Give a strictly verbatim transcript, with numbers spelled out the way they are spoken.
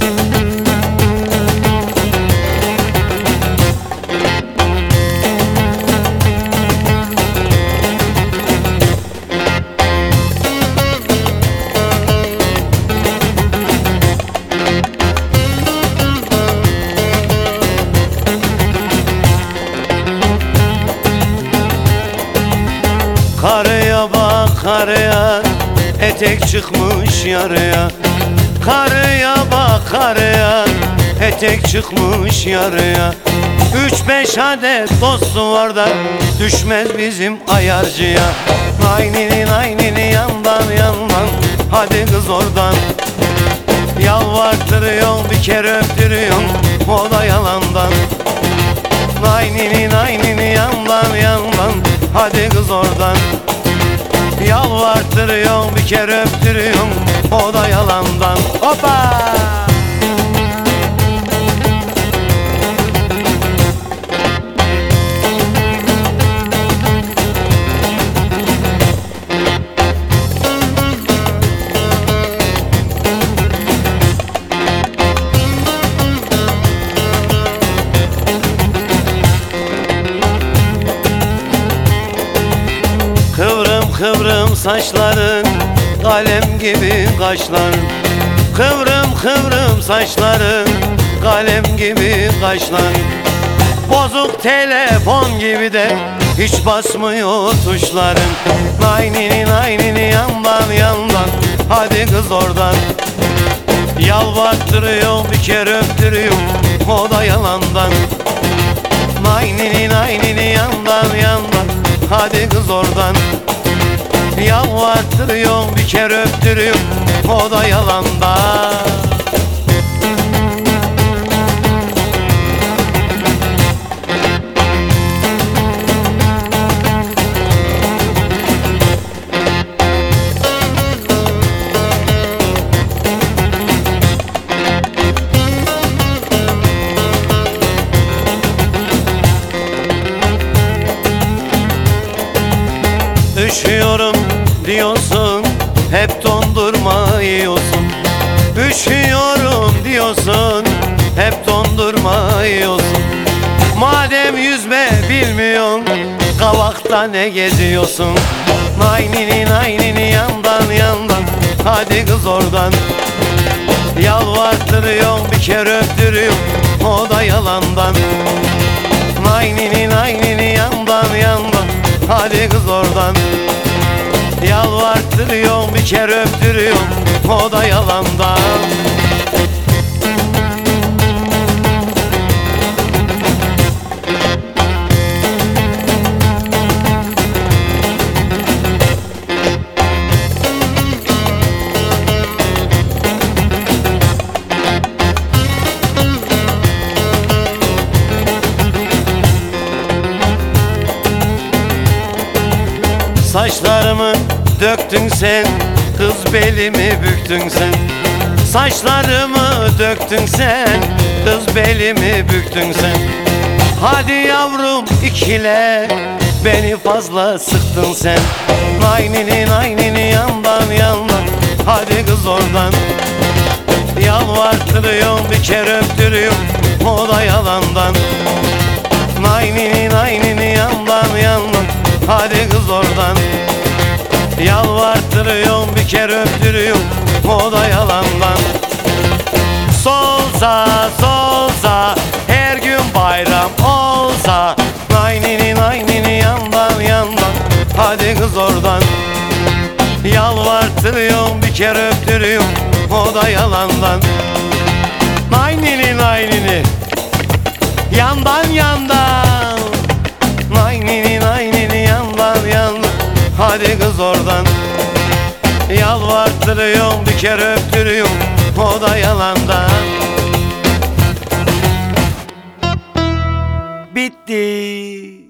Karıya bak karıya, etek çıkmış yarıya. Karıya bak karıya, etek çıkmış yarıya. Üç beş adet dostu var da düşmez bizim ayarcıya. Naynini naynini yandan yandan, hadi kız oradan. Yalvartırıyorsun bir kere öptürüyorsun, o da yalandan. Naynini naynini yandan yandan, hadi kız oradan. Yalvartırıyorsun bir kere öptürüyorsun, o da yalandan. Hoppa! Kıvrım kıvrım saçların, kalem gibi kaşların. Kıvrım kıvrım saçların, kalem gibi kaşların. Bozuk telefon gibi de hiç basmıyor tuşların. Naynini naynini yandan yandan, hadi kız oradan. Yalvarttırıyor bir kere öptürüyor, o da yalandan. Naynini naynini yandan yandan, hadi kız oradan. Yalvarttırıyor bir kere öptürüyor, o da yalandan. Üşüyorum diyorsun, hep dondurma yiyorsun. Üşüyorum diyorsun, hep dondurma yiyorsun. Madem yüzme bilmiyorsun, kavakta ne geziyorsun? Naynini naynini yandan yandan, hadi kız oradan. Yalvarttırıyorsun bir kere öptürüyorsun, o da yalandan. Naynini naynini yandan yandan, hadi kız oradan. Yalvarttırıyorsun bir kere öptürüyorsun, o da yalandan. Saçlarımı döktün sen, kız belimi büktün sen. Saçlarımı döktün sen, kız belimi büktün sen. Hadi yavrum ikile, beni fazla sıktın sen. Naynini naynini yandan yandan, hadi kız oradan. Yalvarttırıyorsun bir kere öptürüyorsun, o da yalandan. Naynini naynini yandan yandan, hadi kız oradan. Yalvarttırıyorsun bir kere öptürüyorsun, o da yalandan. Solsa solsa, her gün bayram olsa. Naynini naynini yandan yandan, hadi kız oradan. Yalvarttırıyorsun bir kere öptürüyorsun, o da yalandan. Naynini naynini yandan yandan, naynini naynini yandan yandan, hadi kız oradan. Yalvarttırıyorsun bir kere öptürüyorsun, o da yalandan. Bitti.